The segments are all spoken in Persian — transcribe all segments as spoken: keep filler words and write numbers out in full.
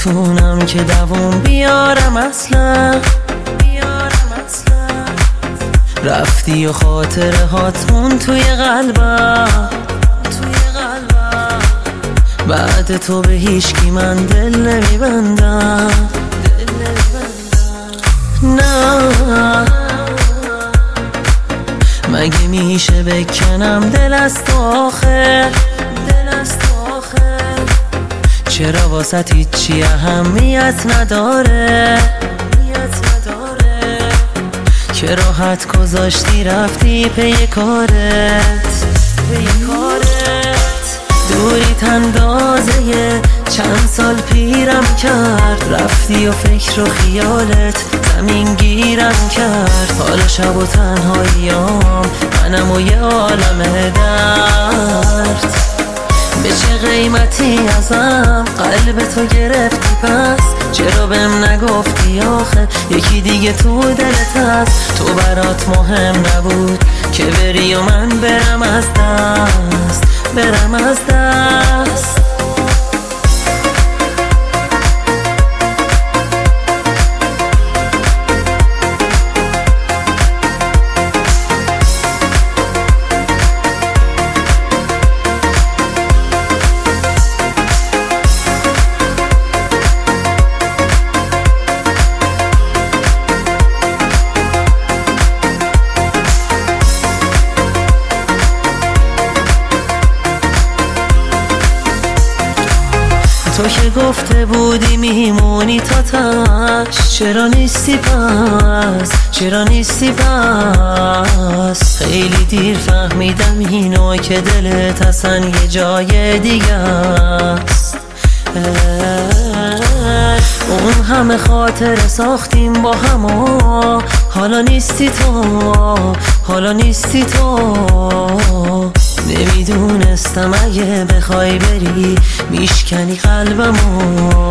نمیتونم که دووم بیارم اصلا، بیارم اصلا. رفتی و خاطره هاتمون توی قلبم، توی قلبم. بعد تو به هیچکی من دل نمیبندم، دل نمیبندم. نه مگه میشه بکنم دل از تو آخه، دل از تو آخه. چرا واسه هیچی اهمیت نداره، اهمیت نداره. که راحت گذاشتی رفتی پی کارت، پی کارت. دوریت اندازه چند سال پیرم کرد، رفتی و فکر و خیالت زمین گیرم کرد. حالا شب و تنهاییام منم و یه عالم درد. به چه قیمتی ازم قلب تو گرفتی پس؟ چرا بهم نگفتی آخه یکی دیگه تو دلت هست؟ تو برات مهم نبود که بری و من برم از دست، برم از دست. تو که گفته بودی میمونی تا تاش، چرا نیستی پس، چرا نیستی پس؟ خیلی دیر فهمیدم اینو که دلت اصلا یه جای دیگه است. اون همه خاطر ساختیم با هم و حالا نیستی تو، حالا نیستی تو. نمیدونستم اگه بخوای بری میشکنی قلبمو.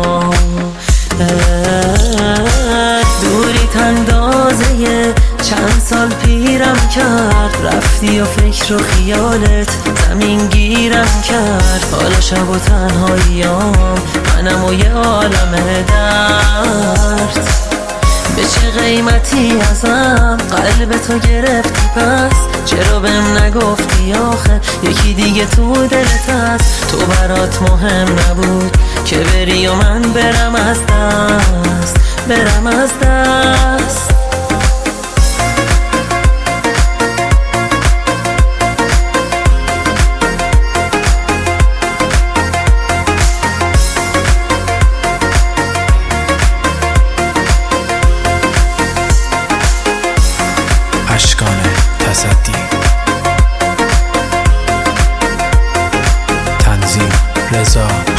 دوریت اندازه چند سال پیرم کرد، رفتی و فکر و خیالت زمین گیرم کرد. حالا شب و تنهاییام منم و یه عالم درد. به چه قیمتی ازم قلب تو گرفتی پس؟ چرا بهم نگفتی آخه یکی دیگه تو دلت هست؟ تو برات مهم نبود که بری و من برم از دست، برم از دست. اشکان تصدی، تنظیم رضا